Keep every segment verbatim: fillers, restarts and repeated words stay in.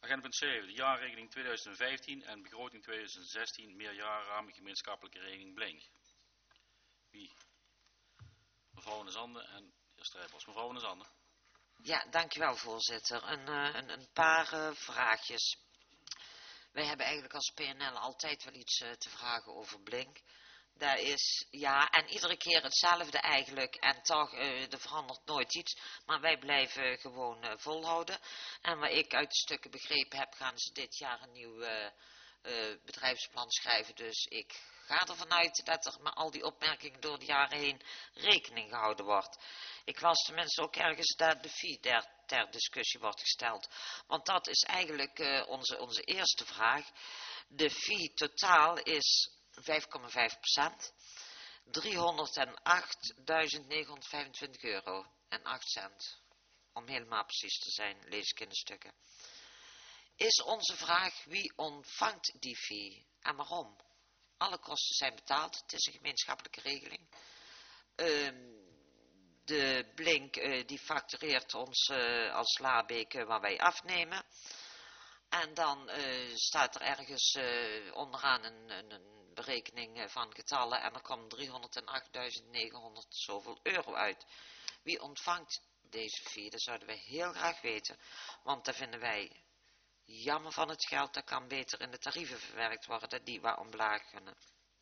Agenda punt zeven, de jaarrekening tweeduizend vijftien en begroting tweeduizend zestien, meerjarenraam gemeenschappelijke regeling Blink. Wie? Mevrouw van der Zanden en de heer Strijbos. Mevrouw van der Zanden. Ja, dankjewel voorzitter. Een, uh, een, een paar uh, vraagjes. Wij hebben eigenlijk als P N L altijd wel iets uh, te vragen over Blink. Dat is, ja, en iedere keer hetzelfde eigenlijk. En toch, uh, er verandert nooit iets. Maar wij blijven gewoon uh, volhouden. En wat ik uit de stukken begrepen heb, gaan ze dit jaar een nieuw uh, uh, bedrijfsplan schrijven. Dus ik ga ervan uit dat er met al die opmerkingen door de jaren heen rekening gehouden wordt. Ik las tenminste ook ergens dat de fee ter, ter discussie wordt gesteld. Want dat is eigenlijk uh, onze, onze eerste vraag. De fee totaal is vijf komma vijf procent. driehonderdachtduizend negenhonderdvijfentwintig euro en acht cent. Om helemaal precies te zijn, lees ik in de stukken. Is onze vraag wie ontvangt die fee en waarom? Alle kosten zijn betaald, het is een gemeenschappelijke regeling. Um, de Blink uh, die factureert ons uh, als Labeek uh, waar wij afnemen. En dan uh, staat er ergens uh, onderaan een, een, een berekening uh, van getallen en er komt driehonderdachtduizend negenhonderd zoveel euro uit. Wie ontvangt deze fee? Dat zouden wij heel graag weten, want dat vinden wij jammer van het geld. Dat kan beter in de tarieven verwerkt worden, dat die wat omlaag kunnen.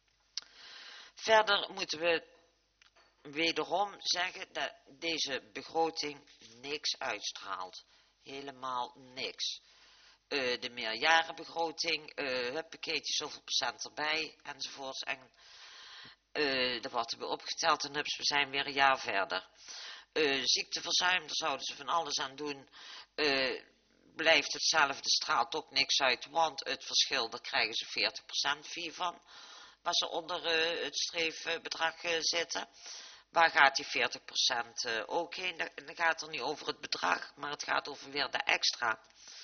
Verder moeten we wederom zeggen dat deze begroting niks uitstraalt. Helemaal niks. Uh, de meerjarenbegroting, uh, huppakeetje zoveel procent erbij, enzovoorts. En uh, er wordt er weer opgeteld en hups, we zijn weer een jaar verder. Uh, ziekteverzuim, daar zouden ze van alles aan doen. Uh, blijft hetzelfde, straalt ook niks uit, want het verschil, daar krijgen ze veertig procent fee van. Waar ze onder uh, het streefbedrag uh, zitten. Waar gaat die veertig procent uh, ook heen? Dan gaat het niet over het bedrag, maar het gaat over weer de extra.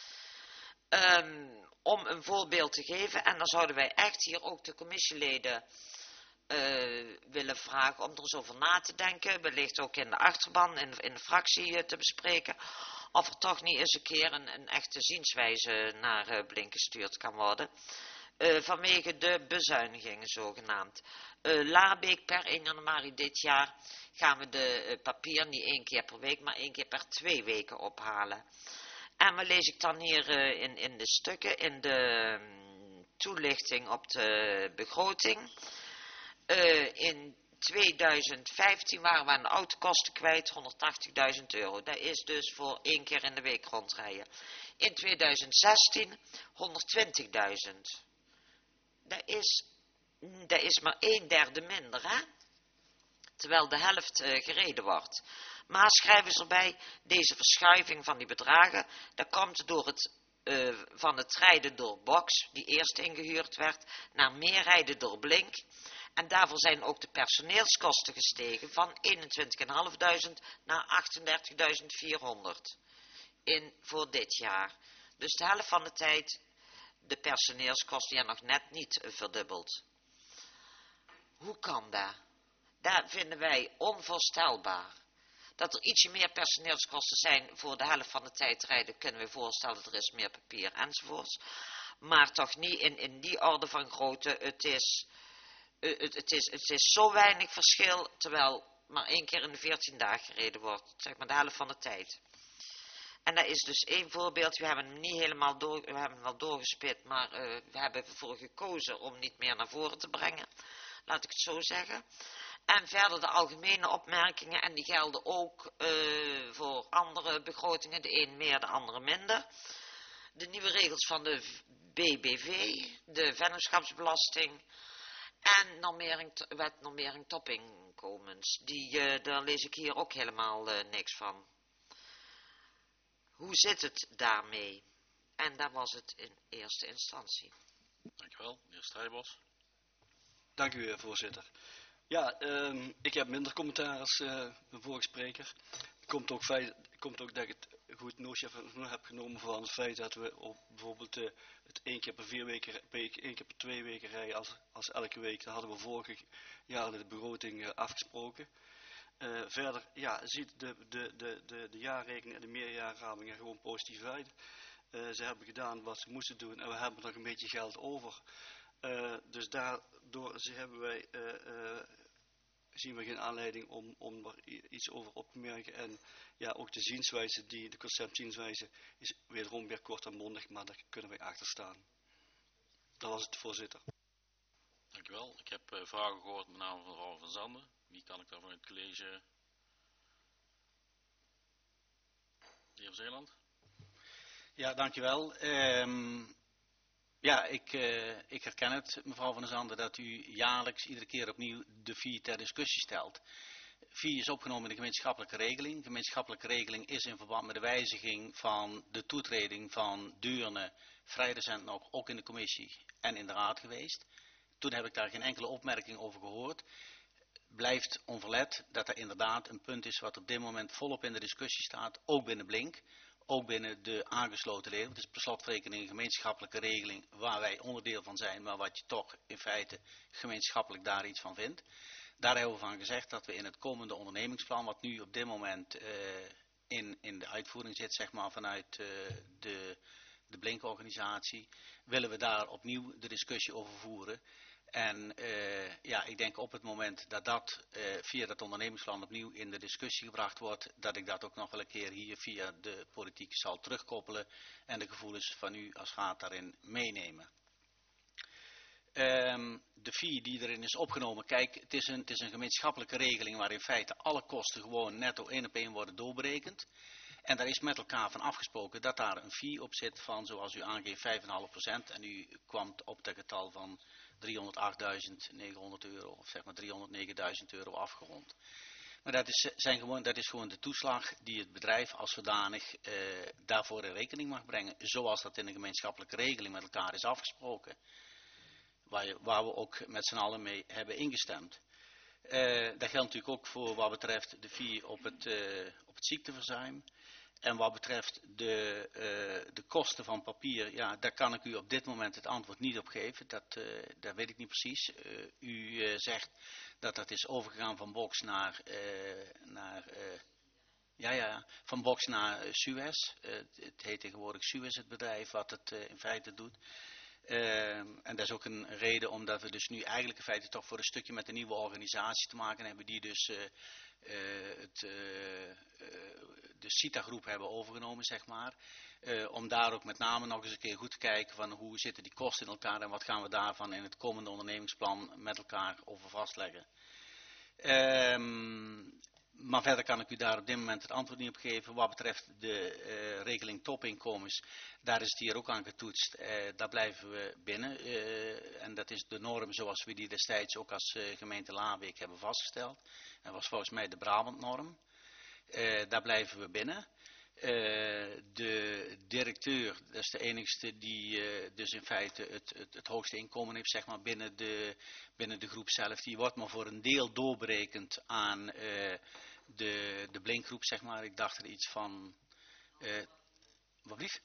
Um, om een voorbeeld te geven, en dan zouden wij echt hier ook de commissieleden uh, willen vragen om er eens over na te denken, wellicht ook in de achterban, in de, in de fractie uh, te bespreken, of er toch niet eens een keer een, een echte zienswijze naar uh, Blink gestuurd kan worden. Uh, vanwege de bezuinigingen zogenaamd. Uh, Labeek per één januari dit jaar gaan we de uh, papier niet één keer per week, maar één keer per twee weken ophalen. En wat lees ik dan hier uh, in, in de stukken, in de um, toelichting op de begroting. Uh, in tweeduizend vijftien waren we aan de autokosten kwijt honderdtachtigduizend euro. Dat is dus voor één keer in de week rondrijden. In tweeduizend zestien honderdtwintigduizend. Dat is, dat is maar een derde minder, hè? Terwijl de helft uh, gereden wordt. Maar schrijven ze erbij, deze verschuiving van die bedragen, dat komt door het, uh, van het rijden door Box, die eerst ingehuurd werd, naar meer rijden door Blink. En daarvoor zijn ook de personeelskosten gestegen van eenentwintigduizend vijfhonderd naar achtendertigduizend vierhonderd in, voor dit jaar. Dus de helft van de tijd de personeelskosten ja nog net niet verdubbeld. Hoe kan dat? Dat vinden wij onvoorstelbaar. Dat er ietsje meer personeelskosten zijn voor de helft van de tijd rijden, kunnen we voorstellen, er is meer papier enzovoorts. Maar toch niet in, in die orde van grootte. Het is, het, het, is, het is zo weinig verschil, terwijl maar één keer in de veertien dagen gereden wordt. Zeg maar de helft van de tijd. En dat is dus één voorbeeld. We hebben hem niet helemaal door, we hebben hem wel doorgespit, maar uh, we hebben ervoor gekozen om niet meer naar voren te brengen. Laat ik het zo zeggen. En verder de algemene opmerkingen, en die gelden ook uh, voor andere begrotingen, de een meer, de andere minder. De nieuwe regels van de B B V, de vennootschapsbelasting en normering, wet normering topinkomens. Die, uh, daar lees ik hier ook helemaal uh, niks van. Hoe zit het daarmee? En dat was het in eerste instantie. Dankjewel, de heer Strijbos. Dank u, voorzitter. Ja, um, ik heb minder commentaar als uh, de vorige spreker. Het komt ook, feit, komt ook dat ik het goed noosje heb genomen van het feit dat we op bijvoorbeeld uh, het één keer per vier weken, één keer per twee weken rijden als, als elke week. Dat hadden we vorig jaar de begroting uh, afgesproken. Uh, verder, ja, ziet de, de, de, de, de jaarrekening en de meerjaarramingen gewoon positief uit. Uh, ze hebben gedaan wat ze moesten doen en we hebben nog een beetje geld over. Uh, dus daardoor hebben wij, uh, uh, zien we geen aanleiding om, om er iets over op te merken. En ja, ook de zienswijze, die, de conceptzienswijze, is wederom weer kort en bondig, maar daar kunnen wij achter staan. Dat was het, voorzitter. Dank u wel. Ik heb uh, vragen gehoord met name van mevrouw Van Zanden. Wie kan ik daar vanuit het college? De heer Zeeland. Ja, dankjewel. Um, ja, ik, uh, ik herken het, mevrouw Van der Zanden, dat u jaarlijks iedere keer opnieuw de V I ter discussie stelt. V I is opgenomen in de gemeenschappelijke regeling. De gemeenschappelijke regeling is in verband met de wijziging van de toetreding van Deurne vrij recent nog ook in de commissie en in de raad geweest. Toen heb ik daar geen enkele opmerking over gehoord. Blijft onverlet dat er inderdaad een punt is wat op dit moment volop in de discussie staat, ook binnen Blink. Ook binnen de aangesloten leden. Het is per slotverrekening een gemeenschappelijke regeling waar wij onderdeel van zijn, maar wat je toch in feite gemeenschappelijk daar iets van vindt. Daar hebben we van gezegd dat we in het komende ondernemingsplan, wat nu op dit moment uh, in, in de uitvoering zit, zeg maar vanuit uh, de, de Blink-organisatie, willen we daar opnieuw de discussie over voeren. En uh, ja, ik denk op het moment dat dat uh, via dat ondernemingsplan opnieuw in de discussie gebracht wordt, dat ik dat ook nog wel een keer hier via de politiek zal terugkoppelen en de gevoelens van u als raad daarin meenemen. Um, de V I die erin is opgenomen, kijk, het is, een, het is een gemeenschappelijke regeling waar in feite alle kosten gewoon netto één op één worden doorberekend. En daar is met elkaar van afgesproken dat daar een fee op zit van, zoals u aangeeft, vijf komma vijf procent. En u kwam op het getal van driehonderdachtduizend negenhonderd euro, of zeg maar driehonderdnegenduizend euro afgerond. Maar dat is, zijn gewoon, dat is gewoon de toeslag die het bedrijf als zodanig eh, daarvoor in rekening mag brengen. Zoals dat in de gemeenschappelijke regeling met elkaar is afgesproken. Waar, je, waar we ook met z'n allen mee hebben ingestemd. Uh, dat geldt natuurlijk ook voor wat betreft de fee op het, uh, op het ziekteverzuim. En wat betreft de, uh, de kosten van papier, ja, daar kan ik u op dit moment het antwoord niet op geven. Dat, uh, dat weet ik niet precies. Uh, u uh, zegt dat dat is overgegaan van Box naar, uh, naar uh, ja, ja, van Box naar uh, Suez. Uh, het heet tegenwoordig Suez, het bedrijf wat het uh, in feite doet. Uh, en dat is ook een reden omdat we dus nu eigenlijk in feite toch voor een stukje met een nieuwe organisatie te maken hebben die dus uh, uh, het, uh, uh, de CITA-groep hebben overgenomen, zeg maar. Uh, om daar ook met name nog eens een keer goed te kijken van hoe zitten die kosten in elkaar en wat gaan we daarvan in het komende ondernemingsplan met elkaar over vastleggen. Uh, Maar verder kan ik u daar op dit moment het antwoord niet op geven. Wat betreft de uh, regeling topinkomens, daar is het hier ook aan getoetst. Uh, daar blijven we binnen. Uh, en dat is de norm zoals we die destijds ook als uh, gemeente Laarbeek hebben vastgesteld. Dat was volgens mij de Brabantnorm. Uh, daar blijven we binnen. Uh, de directeur, dat is de enigste die uh, dus in feite het, het, het hoogste inkomen heeft, zeg maar, binnen de, binnen de groep zelf. Die wordt maar voor een deel doorberekend aan uh, de, de Blinkgroep, zeg maar. Ik dacht er iets van... Uh, wat blieft?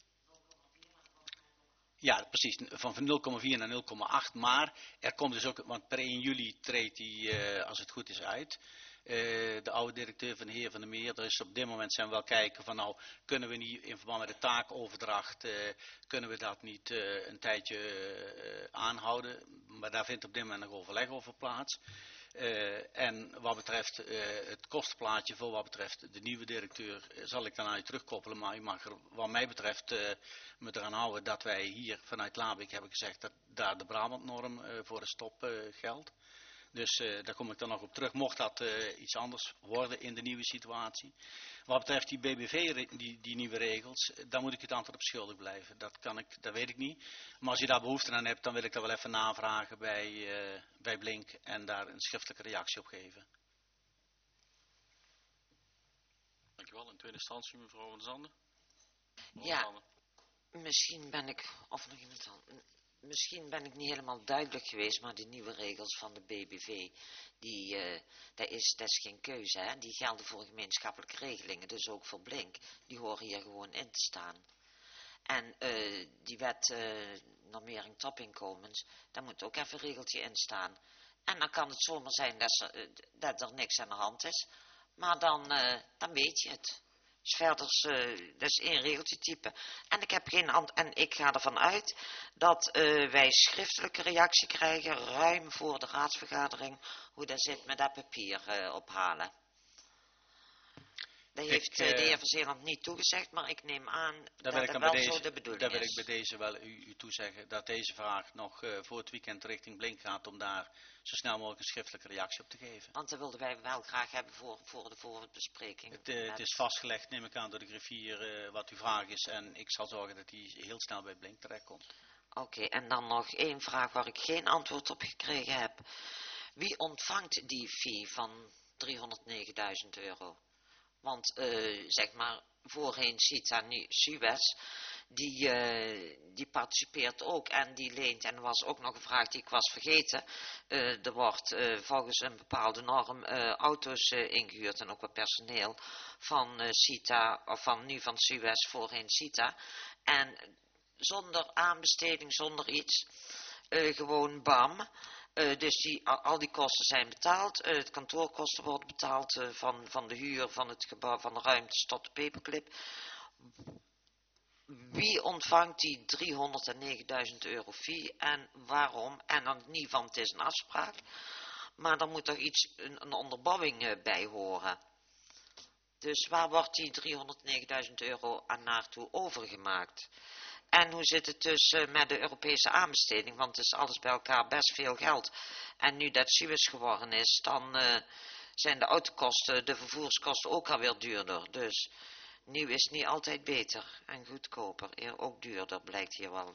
Ja, precies, van nul komma vier naar nul komma acht, maar er komt dus ook, want per één juli treedt die, uh, als het goed is, uit. Uh, de oude directeur van de heer Van der Meer, er is op dit moment zijn we wel kijken van nou, kunnen we niet in verband met de taakoverdracht, uh, kunnen we dat niet uh, een tijdje uh, aanhouden, maar daar vindt op dit moment nog overleg over plaats. Uh, en wat betreft uh, het kostenplaatje voor wat betreft de nieuwe directeur uh, zal ik daarna terugkoppelen. Maar u mag er wat mij betreft uh, me eraan houden dat wij hier vanuit Laarbeek hebben gezegd dat daar de Brabantnorm uh, voor de stop uh, geldt. Dus uh, daar kom ik dan nog op terug, mocht dat uh, iets anders worden in de nieuwe situatie. Wat betreft die B B V, die, die nieuwe regels, daar moet ik het antwoord op schuldig blijven. Dat kan ik, dat weet ik niet. Maar als je daar behoefte aan hebt, dan wil ik dat wel even navragen bij, uh, bij Blink en daar een schriftelijke reactie op geven. Dankjewel. In tweede instantie mevrouw Van Zanden. Mevrouw ja, Zanden. Misschien ben ik, of nog iemand anders. Misschien ben ik niet helemaal duidelijk geweest, maar die nieuwe regels van de B B V, die, uh, dat, is, dat is geen keuze, hè? Die gelden voor gemeenschappelijke regelingen, dus ook voor Blink. Die horen hier gewoon in te staan. En uh, die wet uh, normering topinkomens, daar moet ook even een regeltje in staan. En dan kan het zomaar zijn dat, ze, uh, dat er niks aan de hand is, maar dan, uh, dan weet je het. Dus verder is, uh, dat is één regeltje typen. En ik heb geen ant en ik ga ervan uit dat uh, wij schriftelijke reactie krijgen ruim voor de raadsvergadering hoe dat zit met dat papier uh, ophalen. Dat heeft ik, uh, de heer Verzeeland niet toegezegd, maar ik neem aan dat dat wel deze, zo de bedoeling daar wil is. ik bij deze wel u, u toezeggen dat deze vraag nog uh, voor het weekend richting Blink gaat om daar zo snel mogelijk een schriftelijke reactie op te geven. Want dat wilden wij wel graag hebben voor, voor de voorbespreking. Het, uh, het is vastgelegd, neem ik aan, door de griffier uh, wat uw vraag is en ik zal zorgen dat die heel snel bij Blink terechtkomt. Oké, okay, en dan nog één vraag waar ik geen antwoord op gekregen heb. Wie ontvangt die fee van driehonderdnegenduizend euro? Want uh, zeg maar, voorheen Sita, nu Suez, die, uh, die participeert ook en die leent. En er was ook nog een vraag die ik was vergeten. Uh, er wordt uh, volgens een bepaalde norm uh, auto's uh, ingehuurd en ook wat personeel van uh, Sita, of van nu van Suez, voorheen Sita. En zonder aanbesteding, zonder iets, uh, gewoon bam. Uh, dus die, al, al die kosten zijn betaald. Uh, het kantoorkosten worden betaald uh, van, van de huur van het gebouw, van de ruimtes tot de paperclip. Wie ontvangt die driehonderdnegenduizend euro fee en waarom? En dan niet van het is een afspraak, maar dan moet er iets, een, een onderbouwing uh, bij horen. Dus waar wordt die driehonderdnegenduizend euro aan naartoe overgemaakt? En hoe zit het dus uh, met de Europese aanbesteding? Want het is alles bij elkaar best veel geld. En nu dat Suez geworden is, dan uh, zijn de autokosten, de vervoerskosten ook alweer duurder. Dus nieuw is niet altijd beter en goedkoper. Eer ook duurder blijkt hier wel.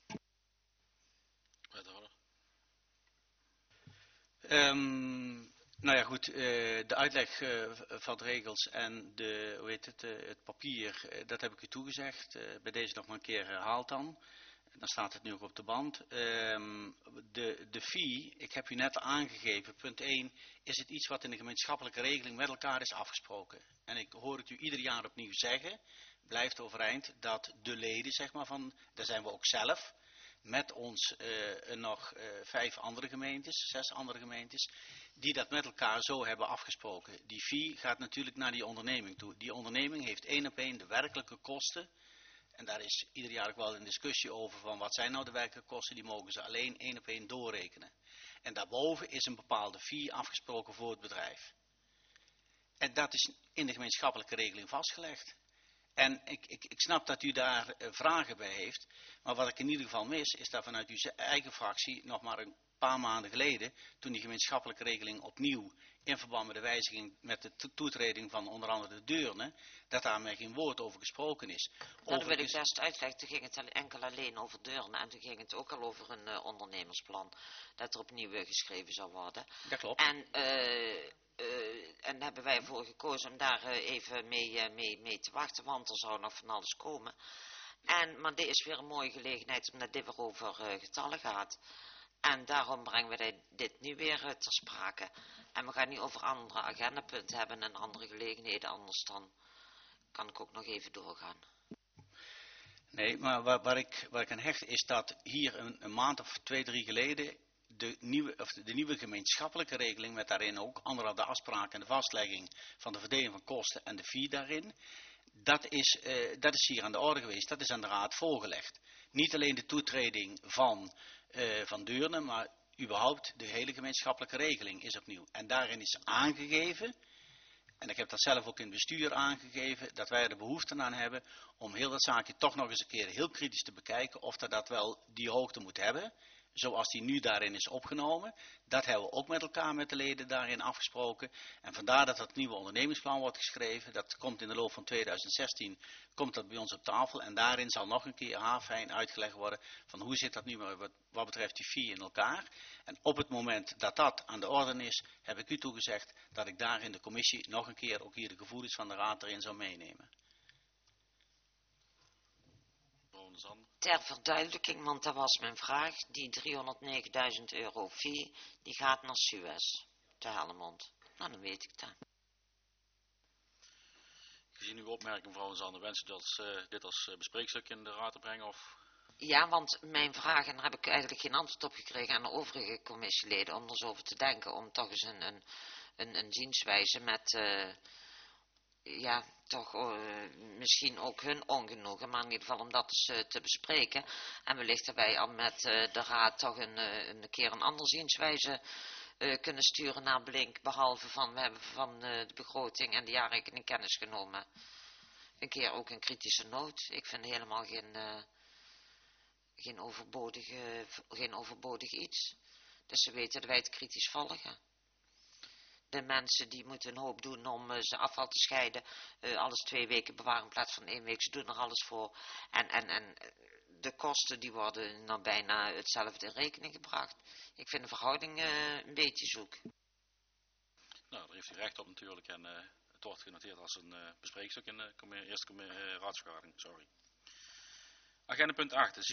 Um, nou ja goed, uh, de uitleg uh, van de regels en de, hoe heet het, uh, het papier, uh, dat heb ik u toegezegd. Uh, bij deze nog maar een keer herhaald dan. Dan staat het nu ook op de band. Um, de, de fee, ik heb u net aangegeven, punt één, is het iets wat in de gemeenschappelijke regeling met elkaar is afgesproken. En ik hoor het u ieder jaar opnieuw zeggen, blijft overeind dat de leden, zeg maar, van, daar zijn we ook zelf, met ons uh, nog uh, vijf andere gemeentes, zes andere gemeentes, die dat met elkaar zo hebben afgesproken. Die fee gaat natuurlijk naar die onderneming toe. Die onderneming heeft één op één de werkelijke kosten. En daar is ieder jaar ook wel een discussie over van wat zijn nou de werkelijke kosten, die mogen ze alleen één op één doorrekenen. En daarboven is een bepaalde fee afgesproken voor het bedrijf. En dat is in de gemeenschappelijke regeling vastgelegd. En ik, ik, ik snap dat u daar uh, vragen bij heeft, maar wat ik in ieder geval mis, is dat vanuit uw eigen fractie nog maar een paar maanden geleden, toen die gemeenschappelijke regeling opnieuw in verband met de wijziging met de to toetreding van onder andere de Deurne, dat daarmee geen woord over gesproken is. Ja, dat wil ik best uitleggen. Toen ging het enkel alleen over Deurne en toen ging het ook al over een uh, ondernemersplan dat er opnieuw uh, geschreven zou worden. Dat klopt. En, uh, uh, en daar hebben wij ervoor gekozen om daar uh, even mee, uh, mee, mee te wachten, want er zou nog van alles komen. En, maar dit is weer een mooie gelegenheid omdat dit weer over uh, getallen gaat. En daarom brengen we dit nu weer uh, ter sprake. En we gaan niet over andere agendapunten hebben en andere gelegenheden, anders dan kan ik ook nog even doorgaan. Nee, maar waar, waar, ik, waar ik aan hecht is dat hier een, een maand of twee, drie geleden de nieuwe, of de, de nieuwe gemeenschappelijke regeling met daarin ook andere de afspraken en de vastlegging van de verdeling van kosten en de fee daarin, dat is, uh, dat is hier aan de orde geweest, dat is aan de raad voorgelegd. Niet alleen de toetreding van, uh, van Deurne, maar überhaupt de hele gemeenschappelijke regeling is opnieuw. En daarin is aangegeven, en ik heb dat zelf ook in het bestuur aangegeven, dat wij er de behoefte aan hebben om heel dat zaakje toch nog eens een keer heel kritisch te bekijken of dat, dat wel die hoogte moet hebben, zoals die nu daarin is opgenomen. Dat hebben we ook met elkaar, met de leden daarin afgesproken. En vandaar dat dat nieuwe ondernemingsplan wordt geschreven. Dat komt in de loop van tweeduizend zestien, komt dat bij ons op tafel. En daarin zal nog een keer haarfijn uitgelegd worden van hoe zit dat nu wat, wat betreft die fee in elkaar. En op het moment dat dat aan de orde is, heb ik u toegezegd dat ik daar in de commissie nog een keer ook hier de gevoelens van de raad erin zou meenemen. Ter verduidelijking, want dat was mijn vraag, die driehonderdnegenduizend euro fee, die gaat naar Suez, te Helmond. Nou, dan weet ik dat. Gezien uw opmerking, mevrouw Zander, wens u dat, uh, dit als uh, bespreekstuk in de raad te brengen? Of? Ja, want mijn vraag, en daar heb ik eigenlijk geen antwoord op gekregen aan de overige commissieleden, om er zo over te denken, om toch eens een, een, een, een zienswijze met, uh, ja, toch uh, misschien ook hun ongenoegen, maar in ieder geval om dat eens uh, te bespreken. En wellicht dat wij al met uh, de raad toch een, uh, een keer een andere zienswijze uh, kunnen sturen naar Blink, behalve van, we hebben van uh, de begroting en de jaarrekening kennis genomen. Een keer ook een kritische noot. Ik vind helemaal geen, uh, geen, overbodige, geen overbodig iets. Dus ze weten dat wij het kritisch volgen. De mensen die moeten een hoop doen om uh, zijn afval te scheiden. Uh, alles twee weken bewaren in plaats van één week. Ze doen er alles voor. En, en, en de kosten die worden nou bijna hetzelfde in rekening gebracht. Ik vind de verhouding uh, een beetje zoek. Nou, daar heeft u recht op natuurlijk. En uh, het wordt genoteerd als een uh, bespreekstuk in de eerste uh, raadsvergadering. Sorry. Agenda punt acht.